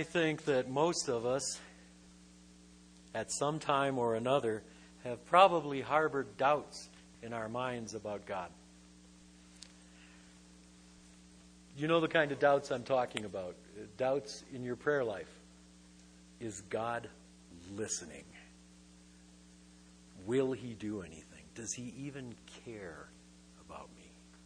think that most of us, at some time or another, have probably harbored doubts in our minds about God. You know the kind of doubts I'm talking about. Doubts in your prayer life. Is God listening? Will He do anything? Does He even care about me?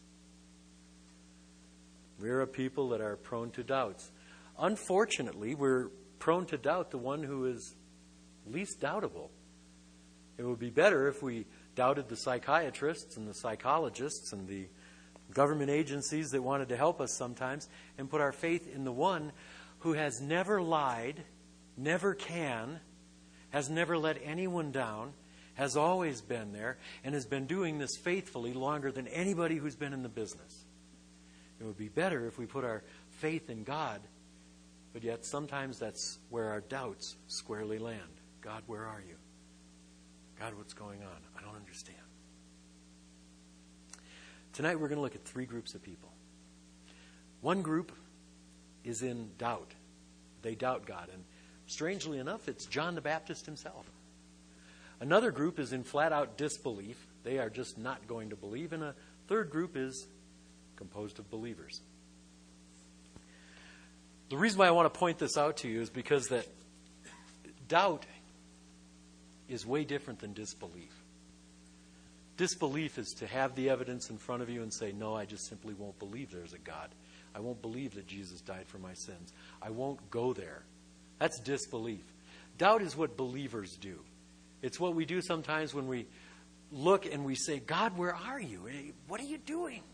We're a people that are prone to doubts. Unfortunately, we're prone to doubt the one who is least doubtable. It would be better if we doubted the psychiatrists and the psychologists and the government agencies that wanted to help us sometimes, and put our faith in the one who has never lied, never can, has never let anyone down, has always been there, and has been doing this faithfully longer than anybody who's been in the business. It would be better if we put our faith in God, but yet sometimes that's where our doubts squarely land. God, where are you? God, what's going on? I don't understand. Tonight we're going to look at three groups of people. One group is in doubt. They doubt God. And strangely enough, it's John the Baptist himself. Another group is in flat-out disbelief. They are just not going to believe. And a third group is composed of believers. The reason why I want to point this out to you is because that doubt is way different than disbelief. Disbelief is to have the evidence in front of you and say, no, I just simply won't believe there's a God. I won't believe that Jesus died for my sins. I won't go there. That's disbelief. Doubt is what believers do. It's what we do sometimes when we look and we say, God, where are you? What are you doing?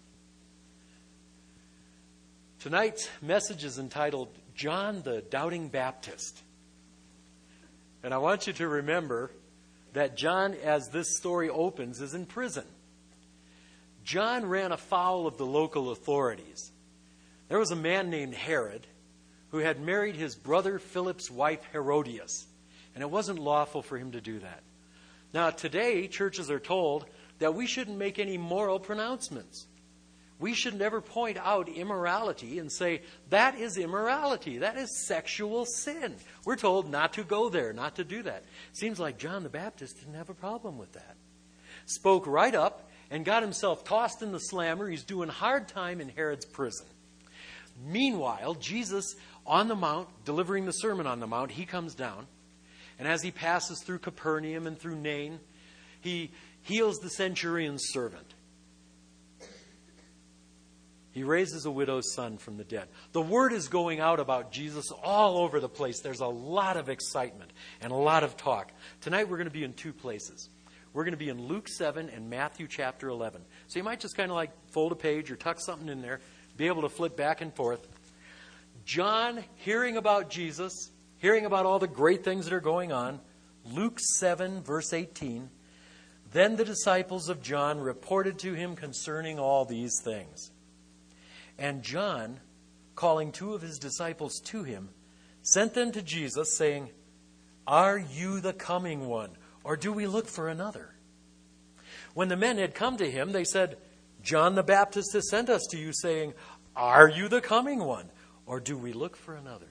Tonight's message is entitled, John the Doubting Baptist. And I want you to remember that John, as this story opens, is in prison. John ran afoul of the local authorities. There was a man named Herod who had married his brother Philip's wife Herodias, and it wasn't lawful for him to do that. Now, today, churches are told that we shouldn't make any moral pronouncements. We should never point out immorality and say, that is immorality. That is sexual sin. We're told not to go there, not to do that. Seems like John the Baptist didn't have a problem with that. Spoke right up and got himself tossed in the slammer. He's doing hard time in Herod's prison. Meanwhile, Jesus on the Mount, delivering the Sermon on the Mount, he comes down. And as he passes through Capernaum and through Nain, he heals the centurion's servant. He raises a widow's son from the dead. The word is going out about Jesus all over the place. There's a lot of excitement and a lot of talk. Tonight we're going to be in two places. We're going to be in Luke 7 and Matthew chapter 11. So you might just kind of like fold a page or tuck something in there, be able to flip back and forth. John, hearing about Jesus, hearing about all the great things that are going on. Luke 7, verse 18. Then the disciples of John reported to him concerning all these things. And John, calling two of his disciples to him, sent them to Jesus, saying, Are you the coming one, or do we look for another? When the men had come to him, they said, John the Baptist has sent us to you, saying, Are you the coming one, or do we look for another?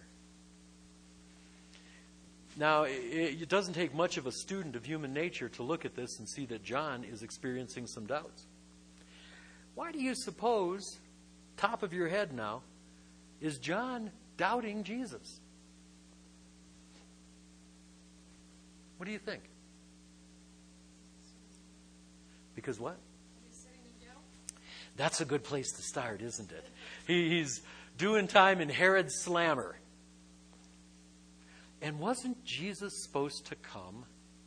Now, it doesn't take much of a student of human nature to look at this and see that John is experiencing some doubts. Why do you suppose, top of your head now, is John doubting Jesus? What do you think? Because what? That's a good place to start, isn't it? He's doing time in Herod's slammer. And wasn't Jesus supposed to come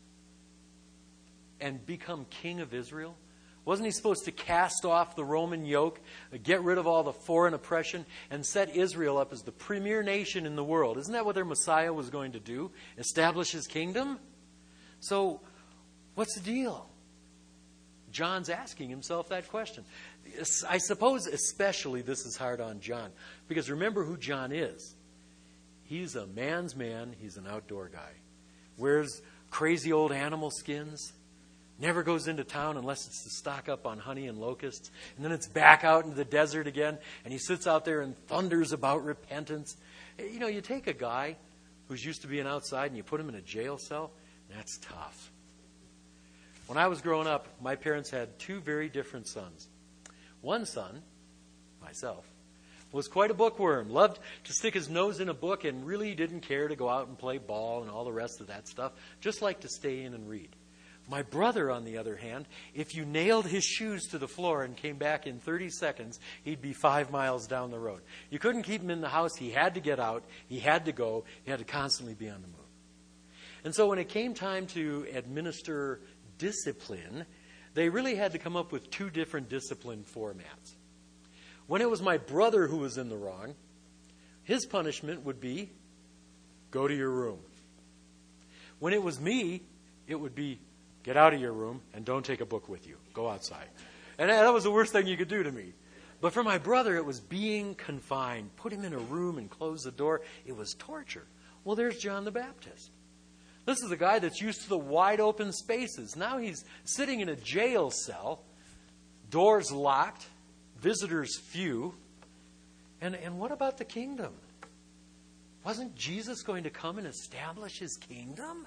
and become king of Israel? Wasn't he supposed to cast off the Roman yoke, get rid of all the foreign oppression, and set Israel up as the premier nation in the world? Isn't that what their Messiah was going to do? Establish his kingdom? So, what's the deal? John's asking himself that question. I suppose especially this is hard on John, because remember who John is. He's a man's man. He's an outdoor guy. Wears crazy old animal skins. Never goes into town unless it's to stock up on honey and locusts. And then it's back out into the desert again. And he sits out there and thunders about repentance. You know, you take a guy who's used to being outside and you put him in a jail cell, that's tough. When I was growing up, my parents had two very different sons. One son, myself, was quite a bookworm, loved to stick his nose in a book and really didn't care to go out and play ball and all the rest of that stuff, just liked to stay in and read. My brother, on the other hand, if you nailed his shoes to the floor and came back in 30 seconds, he'd be 5 miles down the road. You couldn't keep him in the house. He had to get out. He had to go. He had to constantly be on the move. And so when it came time to administer discipline, they really had to come up with two different discipline formats. When it was my brother who was in the wrong, his punishment would be, go to your room. When it was me, it would be, get out of your room and don't take a book with you. Go outside. And that was the worst thing you could do to me. But for my brother, it was being confined. Put him in a room and close the door. It was torture. Well, there's John the Baptist. This is a guy that's used to the wide open spaces. Now he's sitting in a jail cell, doors locked, visitors few. And what about the kingdom? Wasn't Jesus going to come and establish his kingdom?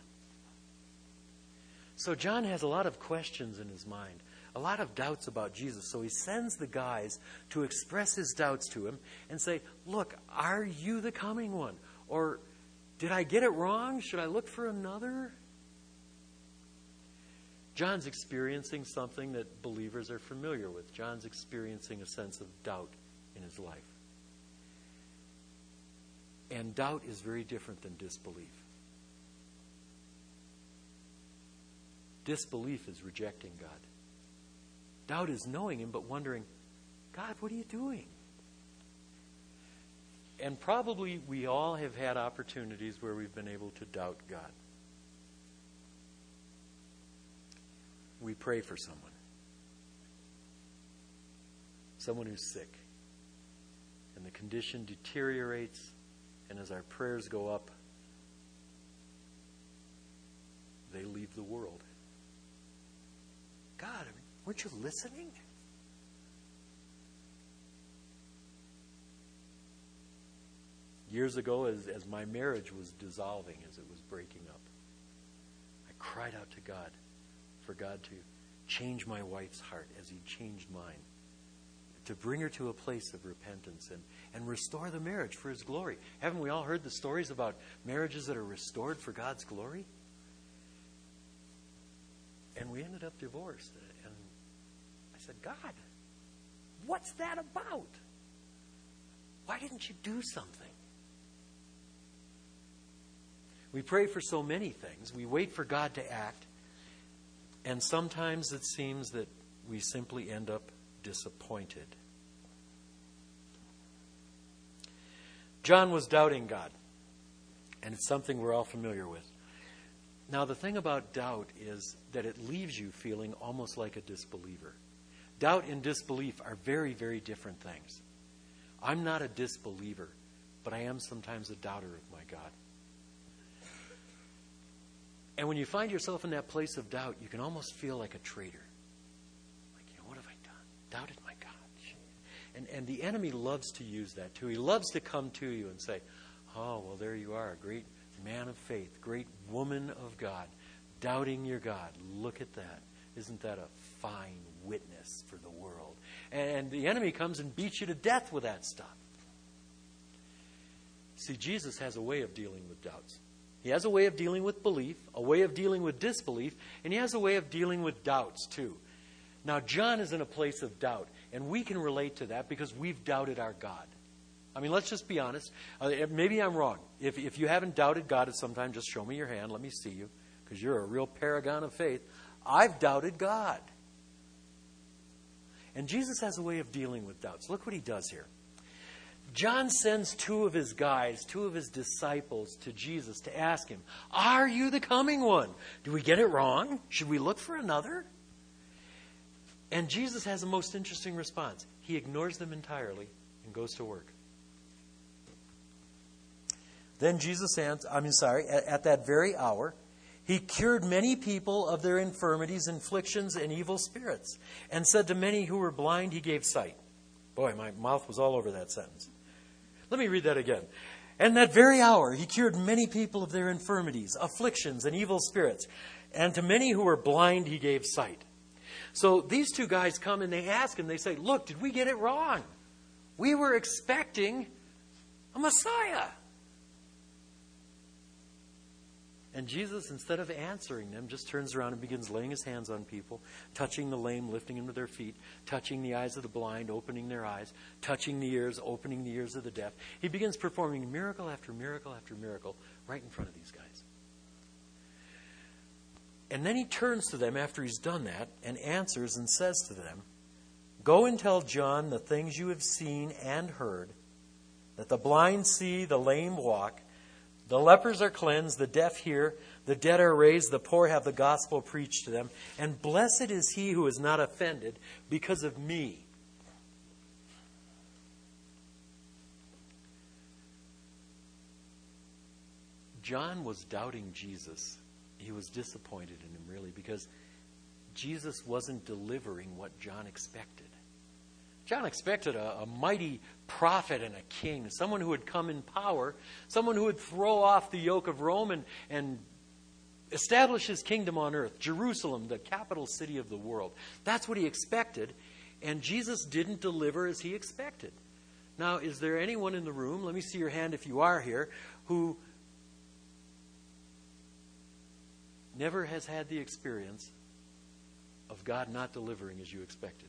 So John has a lot of questions in his mind, a lot of doubts about Jesus. So he sends the guys to express his doubts to him and say, look, are you the coming one? Or did I get it wrong? Should I look for another? John's experiencing something that believers are familiar with. John's experiencing a sense of doubt in his life. And doubt is very different than disbelief. Disbelief is rejecting God. Doubt is knowing him but wondering, God, what are you doing? And probably we all have had opportunities where we've been able to doubt God. We pray for someone who's sick, and the condition deteriorates, and as our prayers go up, they leave the world. God, weren't you listening? Years ago, as my marriage was dissolving, as it was breaking up, I cried out to God for God to change my wife's heart as he changed mine, to bring her to a place of repentance and restore the marriage for his glory. Haven't we all heard the stories about marriages that are restored for God's glory? And we ended up divorced. And I said, God, what's that about? Why didn't you do something? We pray for so many things. We wait for God to act. And sometimes it seems that we simply end up disappointed. John was doubting God. And it's something we're all familiar with. Now, the thing about doubt is that it leaves you feeling almost like a disbeliever. Doubt and disbelief are very, very different things. I'm not a disbeliever, but I am sometimes a doubter of my God. And when you find yourself in that place of doubt, you can almost feel like a traitor. Like, what have I done? Doubted my God. And the enemy loves to use that too. He loves to come to you and say, oh, well, there you are, a great man of faith, great woman of God, doubting your God. Look at that. Isn't that a fine witness for the world? And the enemy comes and beats you to death with that stuff. See, Jesus has a way of dealing with doubts. He has a way of dealing with belief, a way of dealing with disbelief, and he has a way of dealing with doubts too. Now, John is in a place of doubt, and we can relate to that because we've doubted our God. I mean, let's just be honest. Maybe I'm wrong. If you haven't doubted God at some time, just show me your hand. Let me see you, because you're a real paragon of faith. I've doubted God. And Jesus has a way of dealing with doubts. Look what he does here. John sends two of his guys, two of his disciples to Jesus to ask him, are you the coming one? Do we get it wrong? Should we look for another? And Jesus has a most interesting response. He ignores them entirely and goes to work. Then Jesus answered, at that very hour, He cured many people of their infirmities, afflictions, and evil spirits, and said to many who were blind, he gave sight. Boy, my mouth was all over that sentence. Let me read that again. And that very hour he cured many people of their infirmities, afflictions, and evil spirits, and to many who were blind he gave sight. So these two guys come and they ask him, they say, look, did we get it wrong? We were expecting a Messiah. And Jesus, instead of answering them, just turns around and begins laying his hands on people, touching the lame, lifting them to their feet, touching the eyes of the blind, opening their eyes, touching the ears, opening the ears of the deaf. He begins performing miracle after miracle after miracle right in front of these guys. And then he turns to them after he's done that and answers and says to them, go and tell John the things you have seen and heard, that the blind see, the lame walk, the lepers are cleansed, the deaf hear, the dead are raised, the poor have the gospel preached to them, and blessed is he who is not offended because of me. John was doubting Jesus. He was disappointed in him, really, because Jesus wasn't delivering what John expected. John expected a mighty prophet and a king, someone who would come in power, someone who would throw off the yoke of Rome and establish his kingdom on earth, Jerusalem, the capital city of the world. That's what he expected, and Jesus didn't deliver as he expected. Now, is there anyone in the room, let me see your hand if you are here, who never has had the experience of God not delivering as you expected?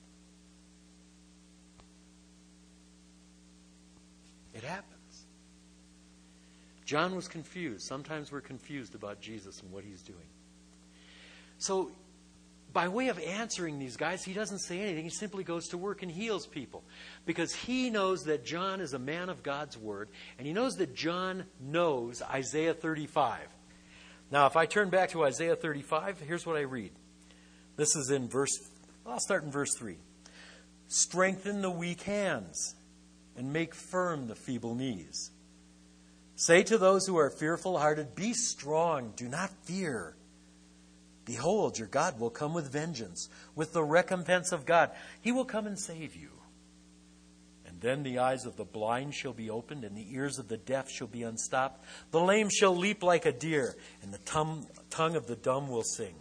It happens. John was confused. Sometimes we're confused about Jesus and what he's doing. So, by way of answering these guys, he doesn't say anything. He simply goes to work and heals people. Because he knows that John is a man of God's word. And he knows that John knows Isaiah 35. Now, if I turn back to Isaiah 35, here's what I read. This is in I'll start in verse 3. Strengthen the weak hands and make firm the feeble knees. Say to those who are fearful-hearted, be strong, do not fear. Behold, your God will come with vengeance, with the recompense of God. He will come and save you. And then the eyes of the blind shall be opened, and the ears of the deaf shall be unstopped. The lame shall leap like a deer, and the tongue of the dumb will sing.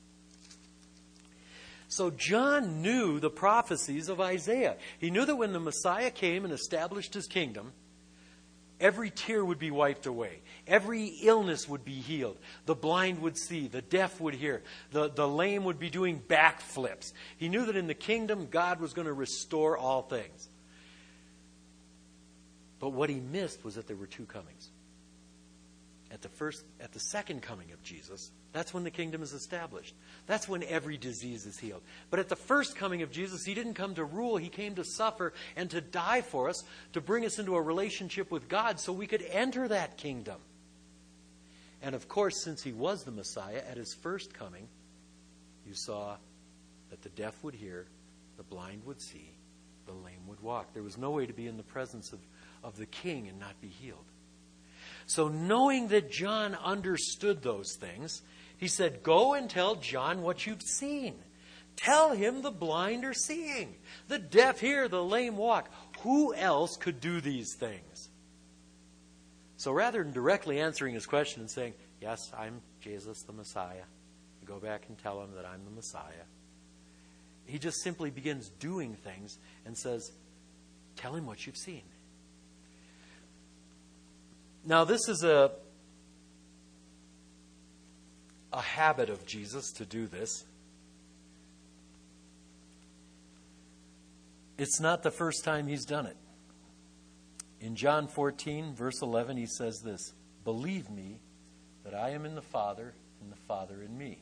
So John knew the prophecies of Isaiah. He knew that when the Messiah came and established his kingdom, every tear would be wiped away. Every illness would be healed. The blind would see. The deaf would hear. The lame would be doing backflips. He knew that in the kingdom, God was going to restore all things. But what he missed was that there were two comings. At the second coming of Jesus, that's when the kingdom is established. That's when every disease is healed. But at the first coming of Jesus, he didn't come to rule. He came to suffer and to die for us, to bring us into a relationship with God so we could enter that kingdom. And of course, since he was the Messiah, at his first coming, you saw that the deaf would hear, the blind would see, the lame would walk. There was no way to be in the presence of the king and not be healed. So knowing that John understood those things, he said, go and tell John what you've seen. Tell him the blind are seeing, the deaf hear, the lame walk. Who else could do these things? So rather than directly answering his question and saying, yes, I'm Jesus the Messiah, you go back and tell him that I'm the Messiah, he just simply begins doing things and says, tell him what you've seen. Now, this is a habit of Jesus to do this. It's not the first time he's done it. In John 14, verse 11, he says this, believe me that I am in the Father and the Father in me.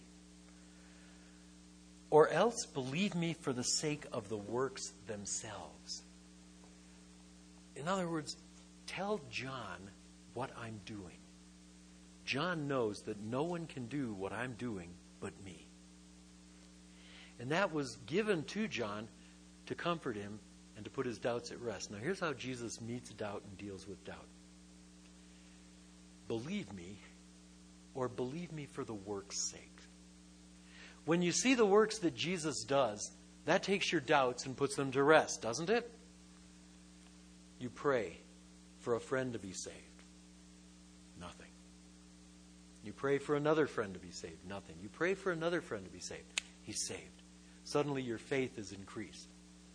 Or else believe me for the sake of the works themselves. In other words, tell John what I'm doing. John knows that no one can do what I'm doing but me. And that was given to John to comfort him and to put his doubts at rest. Now here's how Jesus meets doubt and deals with doubt. Believe me or believe me for the work's sake? When you see the works that Jesus does, that takes your doubts and puts them to rest, doesn't it? You pray for a friend to be saved. Nothing. You pray for another friend to be saved. Nothing. You pray for another friend to be saved. He's saved. Suddenly your faith is increased.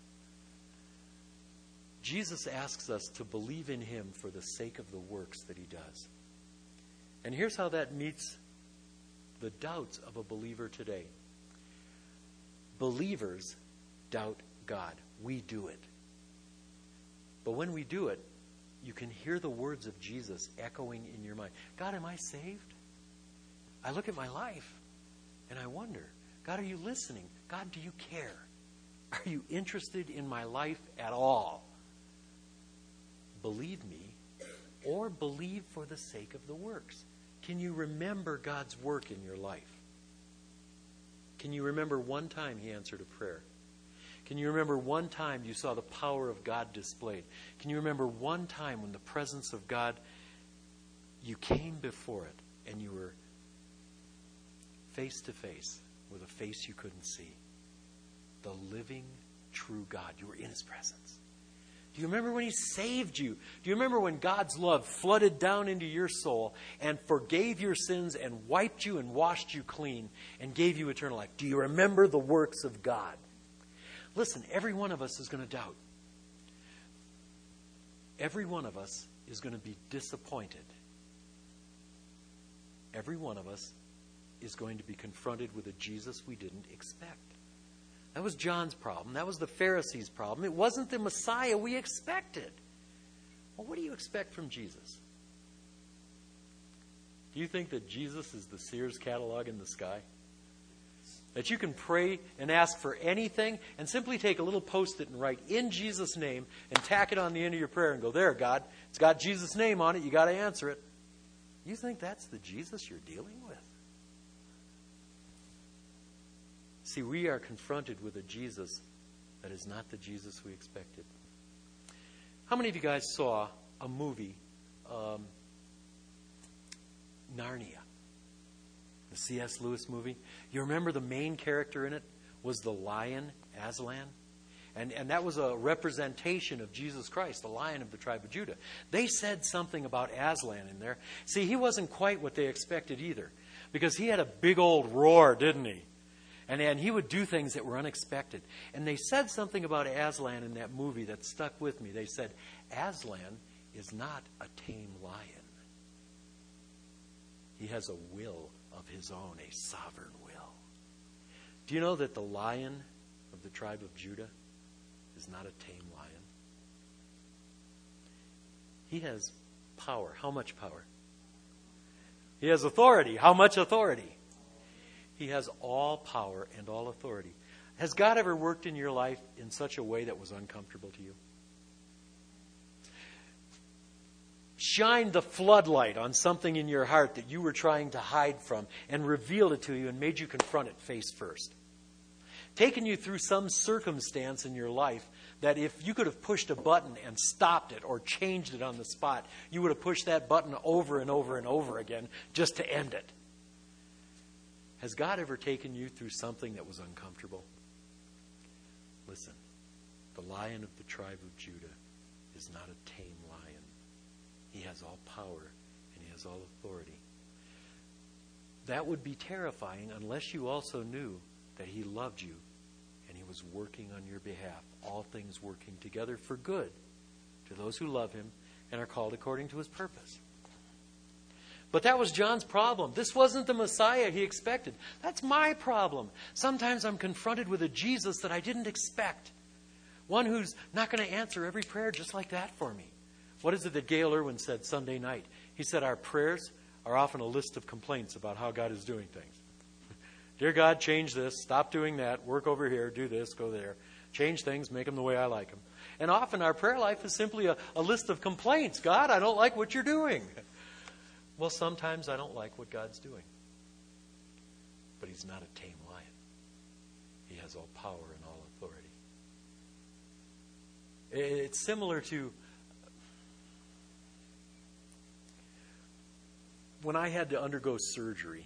Jesus asks us to believe in him for the sake of the works that he does. And here's how that meets the doubts of a believer today. Believers doubt God. We do it. But when we do it, you can hear the words of Jesus echoing in your mind. God, am I saved? I look at my life and I wonder, God, are you listening? God, do you care? Are you interested in my life at all? Believe me, or believe for the sake of the works. Can you remember God's work in your life? Can you remember one time he answered a prayer? Can you remember one time you saw the power of God displayed? Can you remember one time when the presence of God, you came before it and you were face to face with a face you couldn't see? The living, true God. You were in his presence. Do you remember when he saved you? Do you remember when God's love flooded down into your soul and forgave your sins and wiped you and washed you clean and gave you eternal life? Do you remember the works of God? Listen, every one of us is going to doubt. Every one of us is going to be disappointed. Every one of us is going to be confronted with a Jesus we didn't expect. That was John's problem. That was the Pharisees' problem. It wasn't the Messiah we expected. Well, what do you expect from Jesus? Do you think that Jesus is the Sears catalog in the sky? That you can pray and ask for anything and simply take a little Post-it and write in Jesus' name and tack it on the end of your prayer and go, there, God, it's got Jesus' name on it. You got to answer it. You think that's the Jesus you're dealing with? See, we are confronted with a Jesus that is not the Jesus we expected. How many of you guys saw a movie, Narnia? The C.S. Lewis movie? You remember the main character in it was the lion, Aslan? And that was a representation of Jesus Christ, the Lion of the tribe of Judah. They said something about Aslan in there. See, he wasn't quite what they expected either. Because he had a big old roar, didn't he? And he would do things that were unexpected. And they said something about Aslan in that movie that stuck with me. They said, Aslan is not a tame lion. He has a will of his own, a sovereign will. Do you know that the Lion of the tribe of Judah is not a tame lion? He has power. How much power? He has authority. How much authority? He has all power and all authority. Has God ever worked in your life in such a way that was uncomfortable to you? Shined the floodlight on something in your heart that you were trying to hide from and revealed it to you and made you confront it face first. Taken you through some circumstance in your life that if you could have pushed a button and stopped it or changed it on the spot, you would have pushed that button over and over and over again just to end it. Has God ever taken you through something that was uncomfortable? Listen, the Lion of the tribe of Judah is not a tame lion. He has all power and he has all authority. That would be terrifying unless you also knew that he loved you and he was working on your behalf. All things working together for good to those who love him and are called according to his purpose. But that was John's problem. This wasn't the Messiah he expected. That's my problem. Sometimes I'm confronted with a Jesus that I didn't expect. One who's not going to answer every prayer just like that for me. What is it that Gail Irwin said Sunday night? He said our prayers are often a list of complaints about how God is doing things. Dear God, change this, stop doing that, work over here, do this, go there. Change things, make them the way I like them. And often our prayer life is simply a list of complaints. God, I don't like what you're doing. Well, sometimes I don't like what God's doing. But he's not a tame lion. He has all power and all authority. It's similar to when I had to undergo surgery,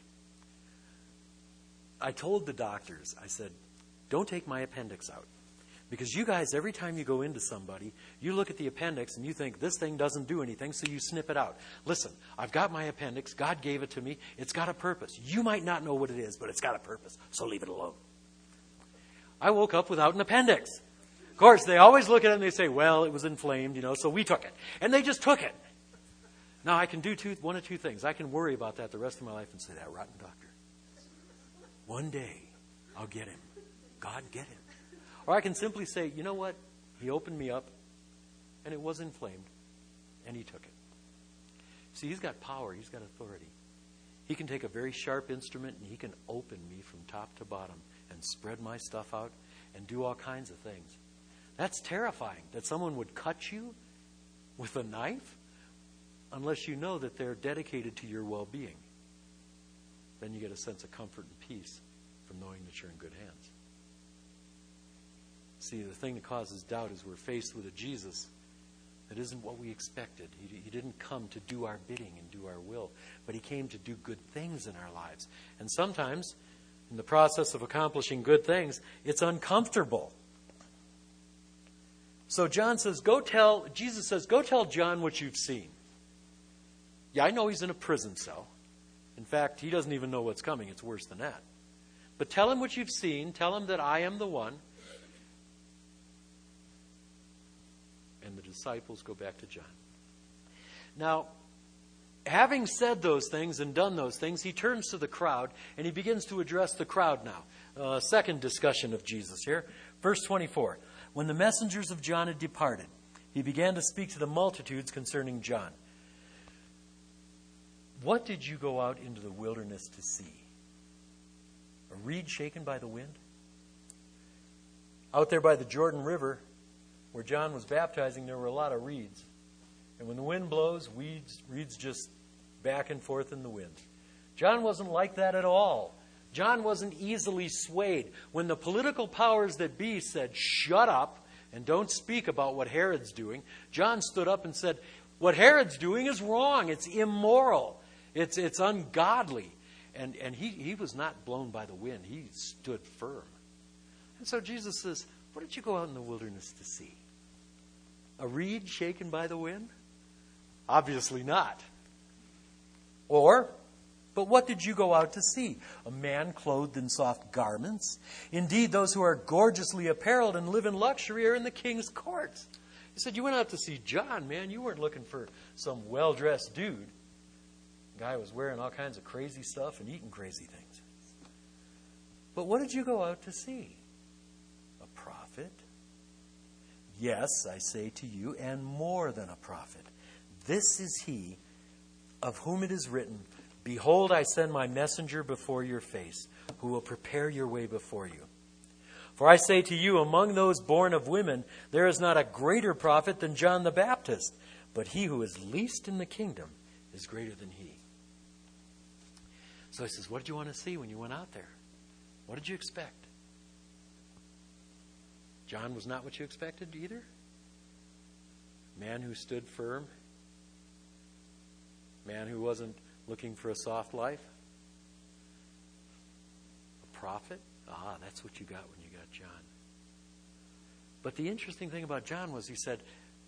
I told the doctors, I said, don't take my appendix out. Because you guys, every time you go into somebody, you look at the appendix and you think, this thing doesn't do anything, so you snip it out. Listen, I've got my appendix. God gave it to me. It's got a purpose. You might not know what it is, but it's got a purpose, so leave it alone. I woke up without an appendix. Of course, they always look at it and they say, well, it was inflamed, so we took it. And they just took it. Now, I can do one of two things. I can worry about that the rest of my life and say, that rotten doctor. One day, I'll get him. God, get him. Or I can simply say, you know what? He opened me up, and it was inflamed, and he took it. See, he's got power. He's got authority. He can take a very sharp instrument, and he can open me from top to bottom and spread my stuff out and do all kinds of things. That's terrifying, that someone would cut you with a knife unless you know that they're dedicated to your well-being. Then you get a sense of comfort and peace from knowing that you're in good hands. See, the thing that causes doubt is we're faced with a Jesus that isn't what we expected. He didn't come to do our bidding and do our will, but he came to do good things in our lives. And sometimes, in the process of accomplishing good things, it's uncomfortable. So Jesus says, go tell John what you've seen. Yeah, I know he's in a prison cell. In fact, he doesn't even know what's coming. It's worse than that. But tell him what you've seen. Tell him that I am the one. And the disciples go back to John. Now, having said those things and done those things, he turns to the crowd and he begins to address the crowd now. Second discussion of Jesus here. Verse 24. When the messengers of John had departed, he began to speak to the multitudes concerning John. What did you go out into the wilderness to see? A reed shaken by the wind? Out there by the Jordan River, where John was baptizing, there were a lot of reeds. And when the wind blows, reeds just back and forth in the wind. John wasn't like that at all. John wasn't easily swayed. When the political powers that be said, shut up and don't speak about what Herod's doing, John stood up and said, what Herod's doing is wrong. It's immoral. It's ungodly. And he was not blown by the wind. He stood firm. And so Jesus says, what did you go out in the wilderness to see? A reed shaken by the wind? Obviously not. But what did you go out to see? A man clothed in soft garments? Indeed, those who are gorgeously apparelled and live in luxury are in the king's courts. He said, you went out to see John, man. You weren't looking for some well-dressed dude. The guy was wearing all kinds of crazy stuff and eating crazy things. But what did you go out to see? A prophet? Yes, I say to you, and more than a prophet. This is he of whom it is written, behold, I send my messenger before your face, who will prepare your way before you. For I say to you, among those born of women, there is not a greater prophet than John the Baptist, but he who is least in the kingdom is greater than he. So he says, what did you want to see when you went out there? What did you expect? John was not what you expected either? Man who stood firm? Man who wasn't looking for a soft life? A prophet? Ah, that's what you got when you got John. But the interesting thing about John was he said,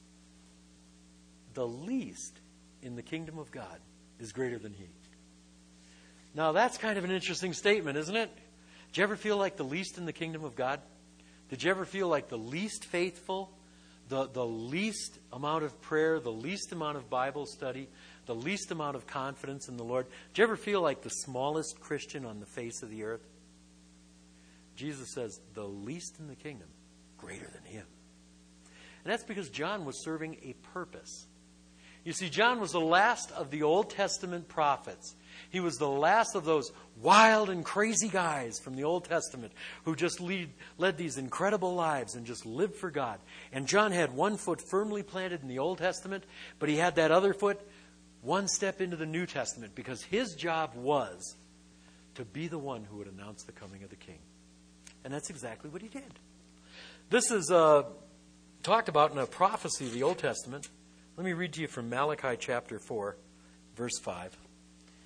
the least in the kingdom of God is greater than he. Now that's kind of an interesting statement, isn't it? Did you ever feel like the least in the kingdom of God? Did you ever feel like the least faithful, the least amount of prayer, the least amount of Bible study, the least amount of confidence in the Lord? Did you ever feel like the smallest Christian on the face of the earth? Jesus says, the least in the kingdom, greater than him. And that's because John was serving a purpose. You see, John was the last of the Old Testament prophets. He was the last of those wild and crazy guys from the Old Testament who just led these incredible lives and just lived for God. And John had one foot firmly planted in the Old Testament, but he had that other foot one step into the New Testament because his job was to be the one who would announce the coming of the King. And that's exactly what he did. This is talked about in a prophecy of the Old Testament. Let me read to you from Malachi chapter 4, verse 5.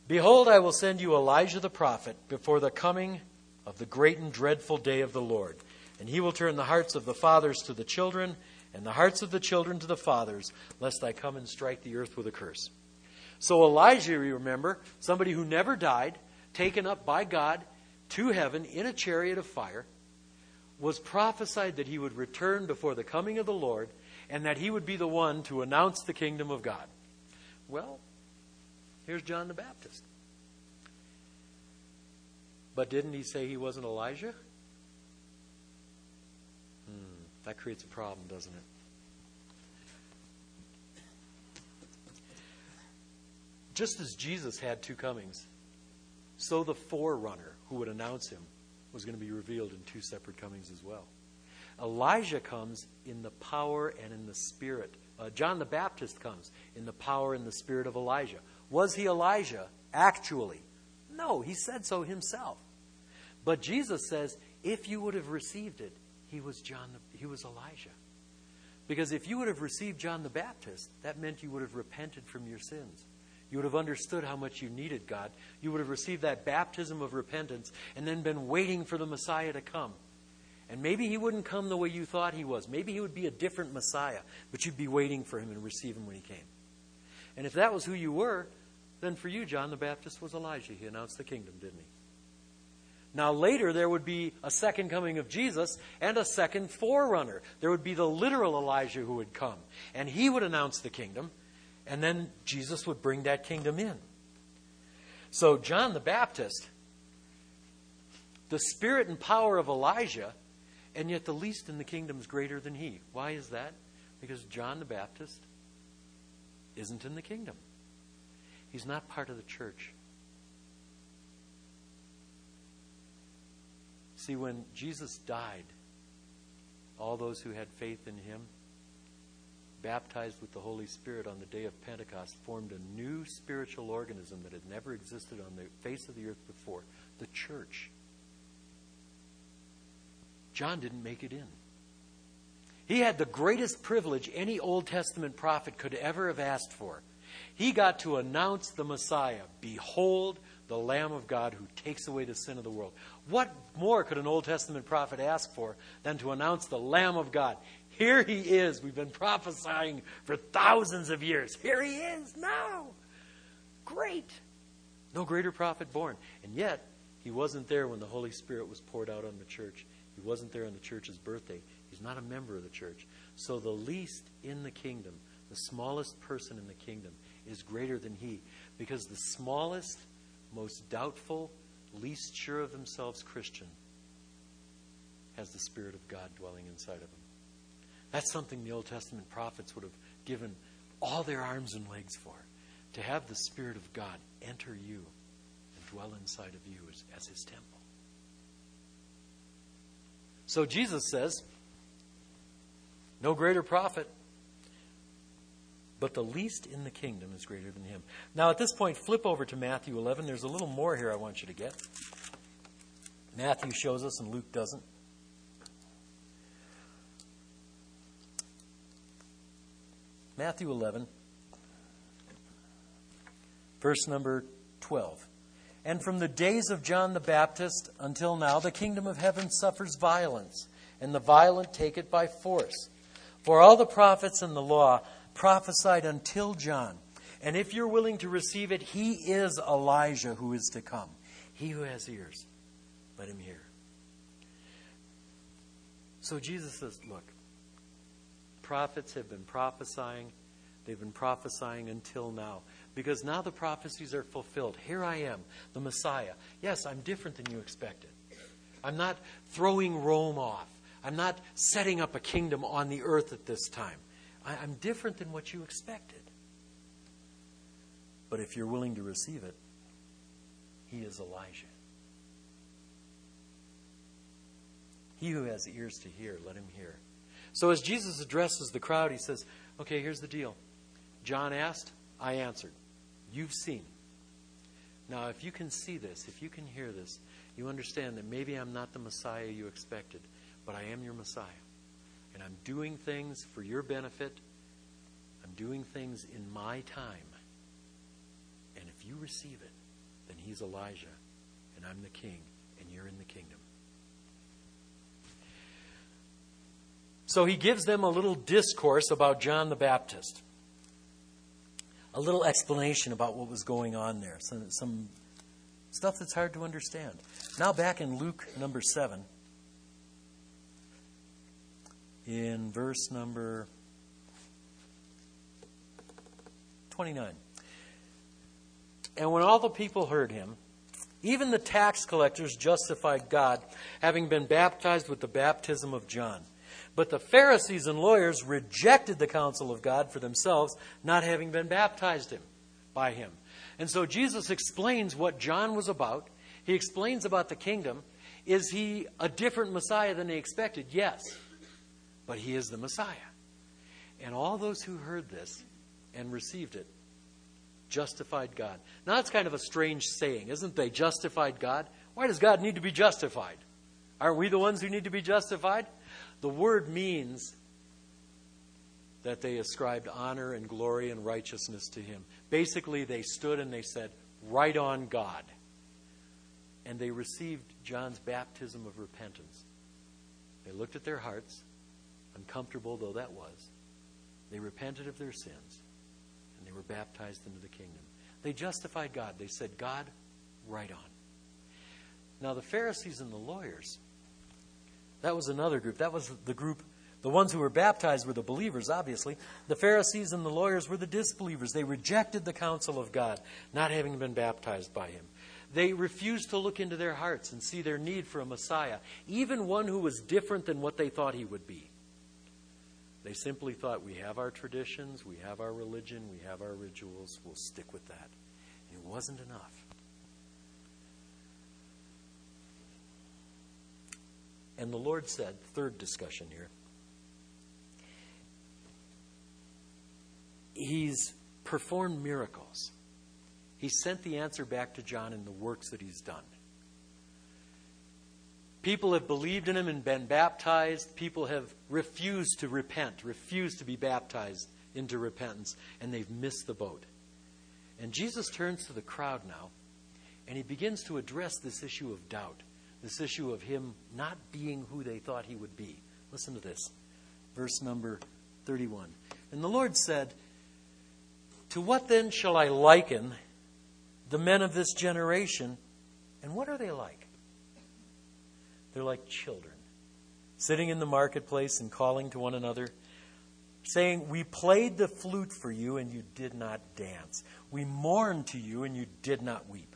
Behold, I will send you Elijah the prophet before the coming of the great and dreadful day of the Lord. And he will turn the hearts of the fathers to the children, and the hearts of the children to the fathers, lest I come and strike the earth with a curse. So Elijah, you remember, somebody who never died, taken up by God to heaven in a chariot of fire, was prophesied that he would return before the coming of the Lord, and that he would be the one to announce the kingdom of God. Well, here's John the Baptist. But didn't he say he wasn't Elijah? That creates a problem, doesn't it? Just as Jesus had two comings, so the forerunner who would announce him was going to be revealed in two separate comings as well. Elijah comes in the power and in the spirit. John the Baptist comes in the power and the spirit of Elijah. Was he Elijah actually? No, he said so himself. But Jesus says, if you would have received it, he was Elijah. Because if you would have received John the Baptist, that meant you would have repented from your sins. You would have understood how much you needed God. You would have received that baptism of repentance and then been waiting for the Messiah to come. And maybe he wouldn't come the way you thought he was. Maybe he would be a different Messiah, but you'd be waiting for him and receive him when he came. And if that was who you were, then for you, John the Baptist was Elijah. He announced the kingdom, didn't he? Now later there would be a second coming of Jesus and a second forerunner. There would be the literal Elijah who would come. And he would announce the kingdom. And then Jesus would bring that kingdom in. So John the Baptist, the spirit and power of Elijah, and yet the least in the kingdom is greater than he. Why is that? Because John the Baptist isn't in the kingdom. He's not part of the church. See, when Jesus died, all those who had faith in him, baptized with the Holy Spirit on the day of Pentecost, formed a new spiritual organism that had never existed on the face of the earth before, the church. John didn't make it in. He had the greatest privilege any Old Testament prophet could ever have asked for. He got to announce the Messiah. Behold, the Lamb of God who takes away the sin of the world. What more could an Old Testament prophet ask for than to announce the Lamb of God? Here he is. We've been prophesying for thousands of years. Here he is now. Great. No greater prophet born. And yet, he wasn't there when the Holy Spirit was poured out on the church. He wasn't there on the church's birthday. He's not a member of the church. So the least in the kingdom, the smallest person in the kingdom, is greater than he. Because the smallest, most doubtful, least sure of themselves Christian has the Spirit of God dwelling inside of him. That's something the Old Testament prophets would have given all their arms and legs for. To have the Spirit of God enter you and dwell inside of you as his temple. So Jesus says, no greater prophet, but the least in the kingdom is greater than him. Now at this point, flip over to Matthew 11. There's a little more here I want you to get. Matthew shows us and Luke doesn't. Matthew 11, verse number 12. And from the days of John the Baptist until now, the kingdom of heaven suffers violence, and the violent take it by force. For all the prophets and the law prophesied until John. And if you're willing to receive it, he is Elijah who is to come. He who has ears, let him hear. So Jesus says, look, prophets have been prophesying. They've been prophesying until now. Because now the prophecies are fulfilled. Here I am, the Messiah. Yes, I'm different than you expected. I'm not throwing Rome off. I'm not setting up a kingdom on the earth at this time. I'm different than what you expected. But if you're willing to receive it, he is Elijah. He who has ears to hear, let him hear. So as Jesus addresses the crowd, he says, okay, here's the deal. John asked, I answered. You've seen. Now, if you can see this, if you can hear this, you understand that maybe I'm not the Messiah you expected, but I am your Messiah. And I'm doing things for your benefit. I'm doing things in my time. And if you receive it, then he's Elijah, and I'm the king, and you're in the kingdom. So he gives them a little discourse about John the Baptist. A little explanation about what was going on there. Some stuff that's hard to understand. Now back in Luke number 7, in verse number 29. And when all the people heard him, even the tax collectors justified God, having been baptized with the baptism of John. But the Pharisees and lawyers rejected the counsel of God for themselves, not having been baptized by him. And so Jesus explains what John was about. He explains about the kingdom. Is he a different Messiah than they expected? Yes. But he is the Messiah. And all those who heard this and received it justified God. Now that's kind of a strange saying, isn't they? Justified God. Why does God need to be justified? Aren't we the ones who need to be justified? The word means that they ascribed honor and glory and righteousness to him. Basically, they stood and they said, right on, God. And they received John's baptism of repentance. They looked at their hearts, uncomfortable though that was. They repented of their sins, and they were baptized into the kingdom. They justified God. They said, God, right on. Now, the Pharisees and the lawyers, that was another group. That was the group, the ones who were baptized were the believers, obviously. The Pharisees and the lawyers were the disbelievers. They rejected the counsel of God, not having been baptized by him. They refused to look into their hearts and see their need for a Messiah, even one who was different than what they thought he would be. They simply thought, we have our traditions, we have our religion, we have our rituals, we'll stick with that. And it wasn't enough. And the Lord said, third discussion here, he's performed miracles. He sent the answer back to John in the works that he's done. People have believed in him and been baptized. People have refused to repent, refused to be baptized into repentance, and they've missed the boat. And Jesus turns to the crowd now, and he begins to address this issue of doubt, this issue of him not being who they thought he would be. Listen to this, verse number 31. And the Lord said, to what then shall I liken the men of this generation, and what are they like? They're like children, sitting in the marketplace and calling to one another, saying, we played the flute for you, and you did not dance. We mourned to you, and you did not weep.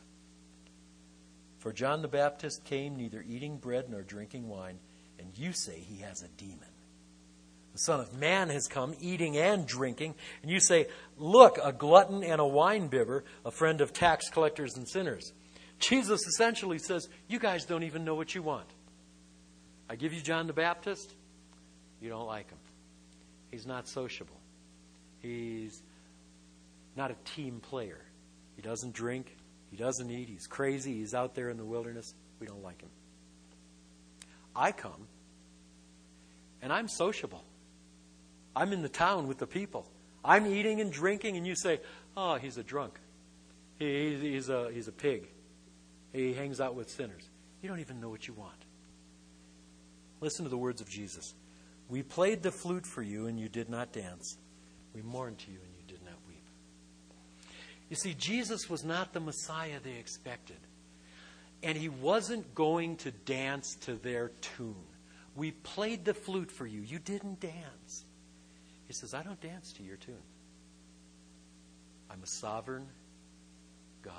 For John the Baptist came neither eating bread nor drinking wine, and you say he has a demon. The Son of Man has come eating and drinking, and you say, look, a glutton and a winebibber, a friend of tax collectors and sinners. Jesus essentially says, you guys don't even know what you want. I give you John the Baptist, you don't like him. He's not sociable. He's not a team player. He doesn't drink. He doesn't eat. He's crazy. He's out there in the wilderness. We don't like him. I come, and I'm sociable. I'm in the town with the people. I'm eating and drinking, and you say, oh, he's a drunk. He's a pig. He hangs out with sinners. You don't even know what you want. Listen to the words of Jesus. We played the flute for you, and you did not dance. We mourned to you, and you did not weep. You see, Jesus was not the Messiah they expected. And he wasn't going to dance to their tune. We played the flute for you. You didn't dance. He says, I don't dance to your tune. I'm a sovereign God.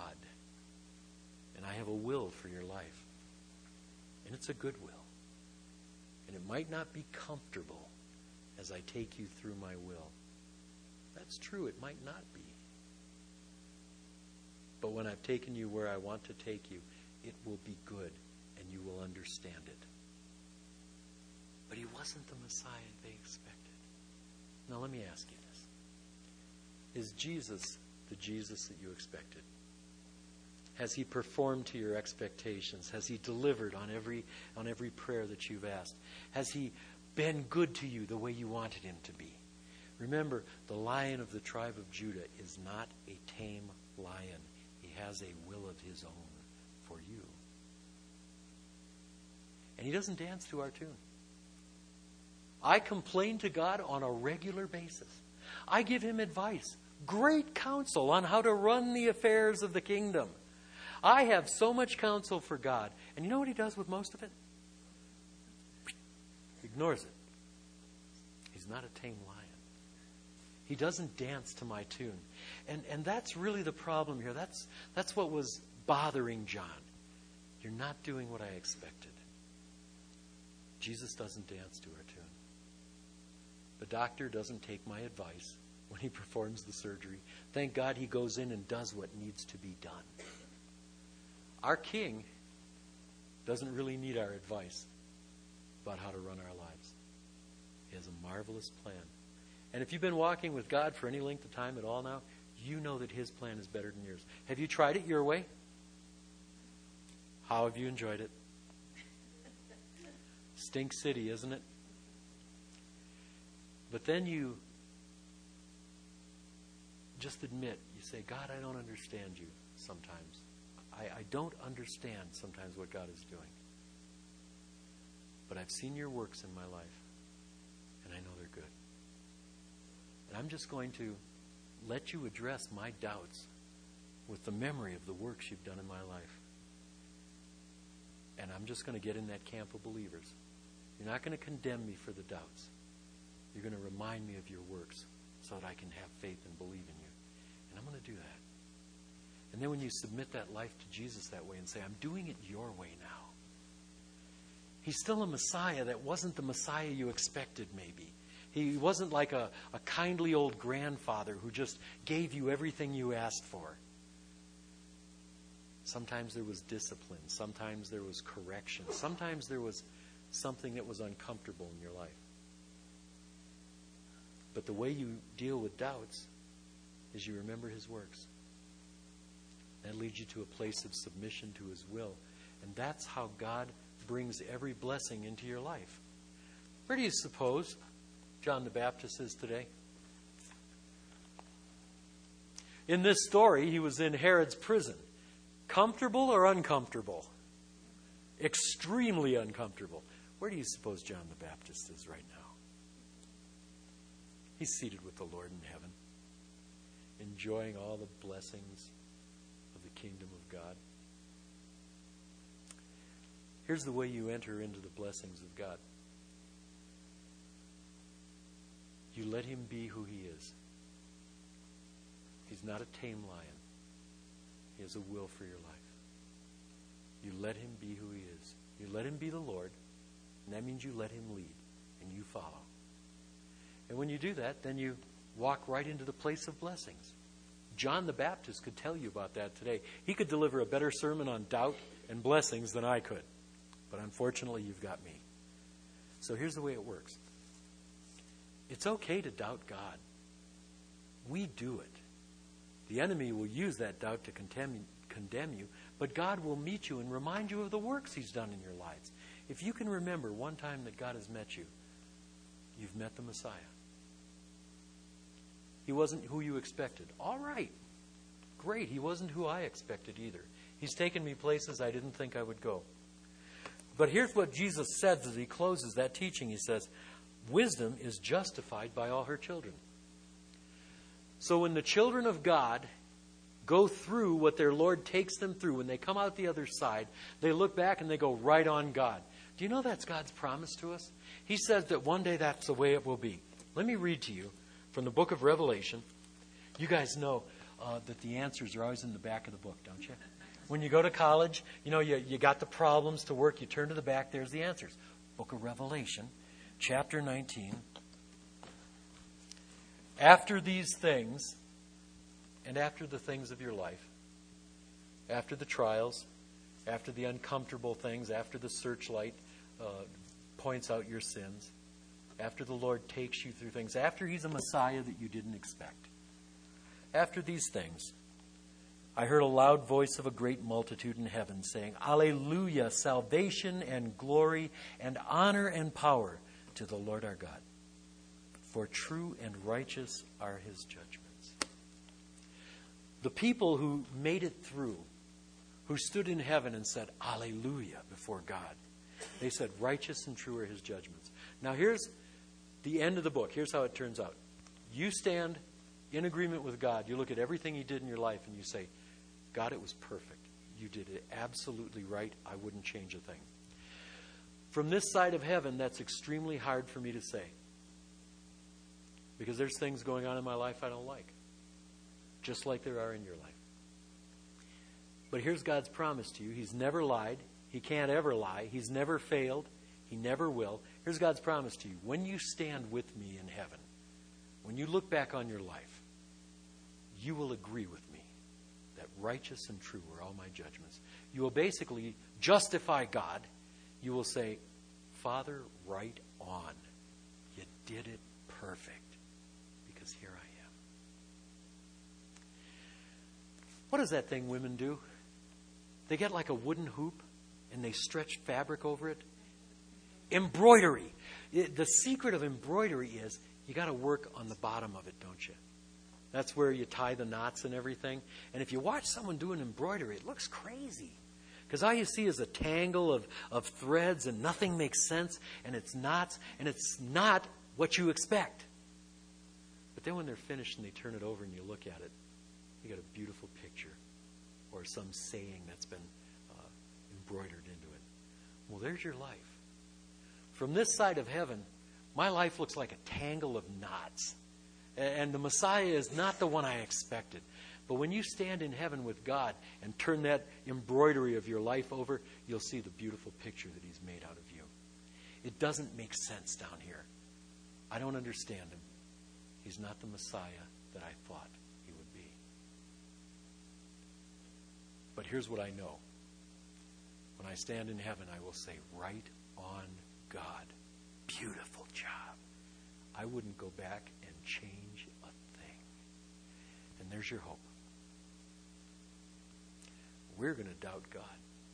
And I have a will for your life. And it's a good will. And it might not be comfortable as I take you through my will. That's true, it might not be. But when I've taken you where I want to take you, it will be good and you will understand it. But he wasn't the Messiah they expected. Now let me ask you this. Is Jesus the Jesus that you expected? Has he performed to your expectations? Has he delivered on every prayer that you've asked? Has he been good to you the way you wanted him to be? Remember, the Lion of the tribe of Judah is not a tame lion. He has a will of his own for you. And he doesn't dance to our tune. I complain to God on a regular basis. I give him advice, great counsel on how to run the affairs of the kingdom. I have so much counsel for God. And you know what he does with most of it? Ignores it. He's not a tame lion. He doesn't dance to my tune. And that's really the problem here. That's what was bothering John. You're not doing what I expected. Jesus doesn't dance to our tune. The doctor doesn't take my advice when he performs the surgery. Thank God he goes in and does what needs to be done. Our King doesn't really need our advice about how to run our lives. He has a marvelous plan. And if you've been walking with God for any length of time at all now, you know that his plan is better than yours. Have you tried it your way? How have you enjoyed it? Stink city, isn't it? But then you just admit, you say, God, I don't understand you sometimes. I don't understand sometimes what God is doing. But I've seen your works in my life, and I know they're good. And I'm just going to let you address my doubts with the memory of the works you've done in my life. And I'm just going to get in that camp of believers. You're not going to condemn me for the doubts. You're going to remind me of your works so that I can have faith and believe in you. And I'm going to do that. And then when you submit that life to Jesus that way and say, I'm doing it your way now. He's still a Messiah that wasn't the Messiah you expected, maybe. He wasn't like a kindly old grandfather who just gave you everything you asked for. Sometimes there was discipline. Sometimes there was correction. Sometimes there was something that was uncomfortable in your life. But the way you deal with doubts is you remember his works. That leads you to a place of submission to his will. And that's how God brings every blessing into your life. Where do you suppose John the Baptist is today? In this story, he was in Herod's prison. Comfortable or uncomfortable? Extremely uncomfortable. Where do you suppose John the Baptist is right now? He's seated with the Lord in heaven, enjoying all the blessings of the kingdom of God. Here's the way you enter into the blessings of God. You let him be who he is. He's not a tame lion. He has a will for your life. You let him be who he is. You let him be the Lord, and that means you let him lead, and you follow. And when you do that, then you walk right into the place of blessings. John the Baptist could tell you about that today. He could deliver a better sermon on doubt and blessings than I could. But unfortunately, you've got me. So here's the way it works. It's okay to doubt God. We do it. The enemy will use that doubt to condemn you, but God will meet you and remind you of the works he's done in your lives. If you can remember one time that God has met you, you've met the Messiah. He wasn't who you expected. All right. Great. He wasn't who I expected either. He's taken me places I didn't think I would go. But here's what Jesus says as he closes that teaching. He says, wisdom is justified by all her children. So when the children of God go through what their Lord takes them through, when they come out the other side, they look back and they go right on God. Do you know that's God's promise to us? He says that one day that's the way it will be. Let me read to you from the book of Revelation. You guys know that the answers are always in the back of the book, don't you? When you go to college, you know, you got the problems to work. You turn to the back, there's the answers. Book of Revelation, chapter 19. After these things, and after the things of your life, after the trials, after the uncomfortable things, after the searchlight points out your sins, after the Lord takes you through things, after he's a Messiah that you didn't expect, after these things, I heard a loud voice of a great multitude in heaven saying, Alleluia, salvation and glory and honor and power to the Lord our God. For true and righteous are his judgments. The people who made it through, who stood in heaven and said, Alleluia, before God. They said, righteous and true are his judgments. Now here's the end of the book. Here's how it turns out. You stand in agreement with God. You look at everything he did in your life and you say, God, it was perfect. You did it absolutely right. I wouldn't change a thing. From this side of heaven, that's extremely hard for me to say. Because there's things going on in my life I don't like. Just like there are in your life. But here's God's promise to you. He's never lied. He can't ever lie. He's never failed. He never will. Here's God's promise to you. When you stand with me in heaven, when you look back on your life, you will agree with me that righteous and true are all my judgments. You will basically justify God. You will say, Father, right on. You did it perfect. Because here I am. What does that thing women do? They get like a wooden hoop and they stretch fabric over it. Embroidery. The secret of embroidery is you got to work on the bottom of it, don't you? That's where you tie the knots and everything. And if you watch someone doing embroidery, it looks crazy. Because all you see is a tangle of threads and nothing makes sense and it's knots and it's not what you expect. But then when they're finished and they turn it over and you look at it, you got a beautiful picture or some saying that's been embroidered into it. Well, there's your life. From this side of heaven, my life looks like a tangle of knots. And the Messiah is not the one I expected. But when you stand in heaven with God and turn that embroidery of your life over, you'll see the beautiful picture that he's made out of you. It doesn't make sense down here. I don't understand him. He's not the Messiah that I thought he would be. But here's what I know. When I stand in heaven, I will say, right on, God. Beautiful job. I wouldn't go back and change a thing. And there's your hope. We're going to doubt God.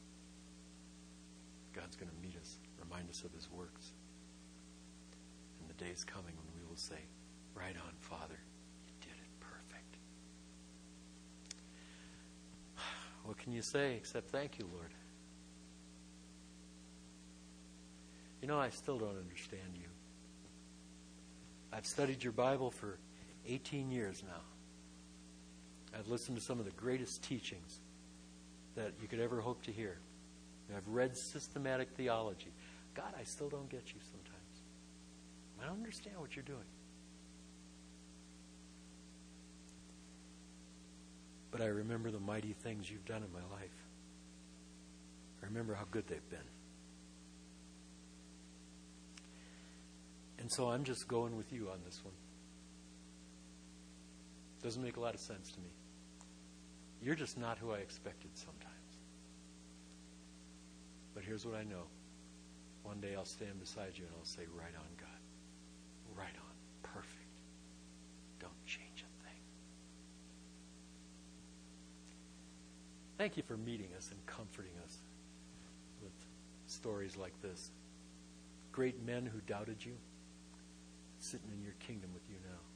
God's going to meet us, remind us of his works. And the day's coming when we will say, right on, Father, you did it perfect. What can you say except thank you, Lord? You know, I still don't understand you. I've studied your Bible for 18 years now. I've listened to some of the greatest teachings that you could ever hope to hear. And I've read systematic theology. God, I still don't get you sometimes. I don't understand what you're doing. But I remember the mighty things you've done in my life. I remember how good they've been. And so I'm just going with you on this one. Doesn't make a lot of sense to me. You're just not who I expected sometimes. But here's what I know. One day I'll stand beside you and I'll say, right on, God. Right on. Perfect. Don't change a thing. Thank you for meeting us and comforting us with stories like this. Great men who doubted you, sitting in your kingdom with you now.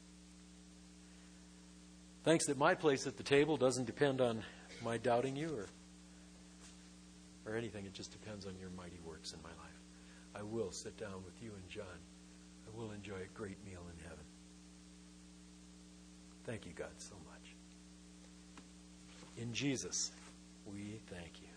Thanks that my place at the table doesn't depend on my doubting you or anything. It just depends on your mighty works in my life. I will sit down with you and John. I will enjoy a great meal in heaven. Thank you, God, so much. In Jesus, we thank you.